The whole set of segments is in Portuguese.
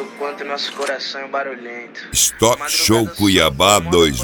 quanto nosso coração é barulhento. Stock Show Cuiabá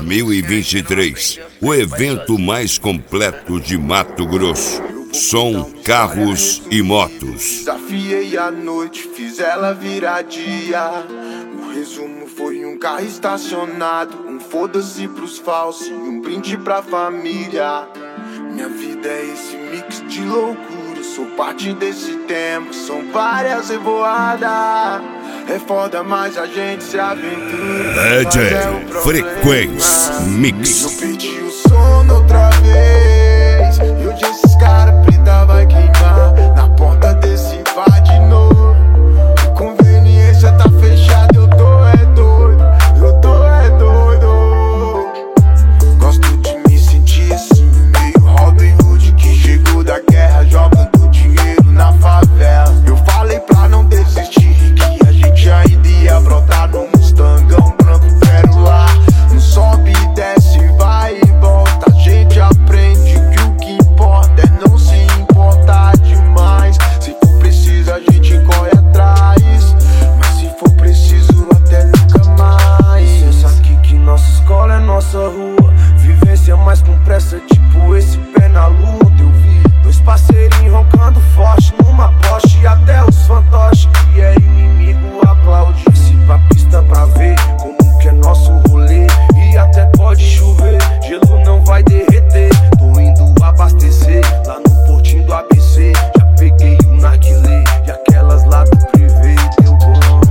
2023, o evento mais completo de Mato Grosso. Som, carros e motos. Desafiei a noite, fiz ela virar dia. O resumo foi um carro estacionado, um foda-se pros falsos e um brinde pra família. Minha vida é esse mix de loucura, sou parte desse tempo, são várias revoadas. É foda, mas a gente se aventura. DJ Frequência Mix. Eu perdi o sono outra vez, e hoje esses caras preta vai queimar na porta desse bar de novo. Conveniência tá fechada, eu tô é doido, eu tô é doido. Gosto de me sentir assim, meio Robin Hood que chegou da guerra jogando dinheiro na favela. Eu falei pra não desistir, que a gente ainda ia brotar no Mustangão branco pérola. Não sobe e desce, vai e volta, a gente aprende que o que importa é não se importar demais. Se for preciso a gente corre atrás, mas se for preciso até nunca mais. Pensa aqui que nossa escola é nossa rua, vivência mais com pressa, tipo esse pé na luta. Eu vi dois parceirinhos roncando forte numa Porsche, e até os fantoches que é inimigo aplaude. Se pra pista pra ver como que é nosso rolê, e até pode chover, gelo não vai derreter. Tô indo abastecer lá no portinho do ABC, já peguei o narguilé e aquelas lá do privê deu bom.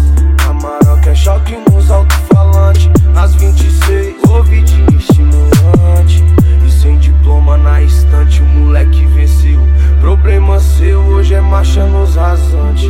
Amarok é choque nos alto-falantes, nas 26, ouvidinho estimulante. E sem diploma na estante, o moleque venceu. Problema seu, hoje é marcha nos rasantes.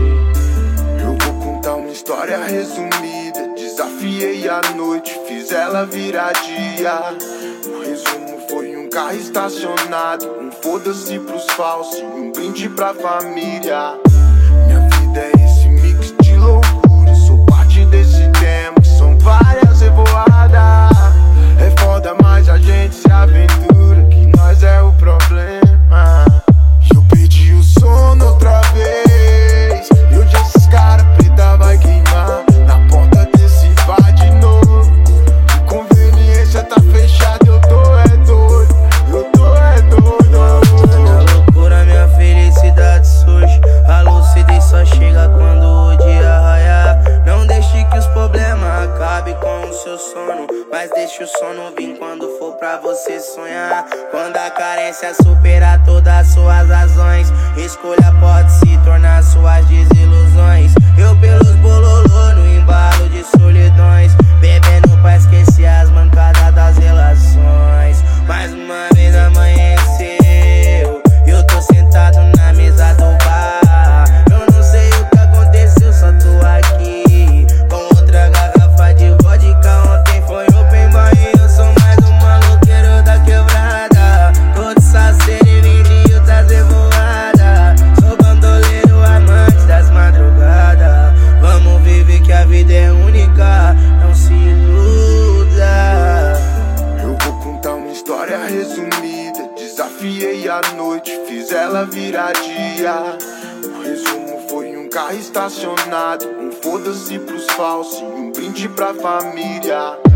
Eu vou contar uma história resumida. Desafiei a noite, fiz ela virar dia. O resumo foi um carro estacionado, um foda-se pros falsos e um brinde pra família. Minha vida é esse mix de loucura, sou parte desse tempo, são várias revoadas. É foda, mas a gente se aventura, que nós é o problema. Eu perdi o sono outra vez, e hoje esses caras preta vai queimar na porta desse bar de novo. Conveniência tá fechada, eu tô é doido, eu tô é doido. Na loucura minha felicidade surge, a lucidez só chega quando o dia raiar. Não deixe que os problemas acabem com o seu sono, mas deixe o sono vir quando for pra você sonhar. Quando a carência superar todas as suas razões, escolha pode se tornar suas desilusões. Eu pelos bololô no embalo de solidões, bebendo pra esquecer as mancadas das relações. Mais uma vez amanheceu, eu tô sentado na mesa do bar. Eu não sei o que aconteceu, só tô aqui com outra garrafa de vodka. Ontem foi open bar e eu sou mais um maloqueiro da quebrada. Tô de saceiro e vindo trazer voada. Sou bandoleiro, amante das madrugadas. Vamos viver que a vida é única, não se iluda. Eu vou contar uma história resumida. Desafiei a noite, fiz ela virar dia. O resumo foi um carro estacionado, um foda-se pros falsos e um brinde pra família.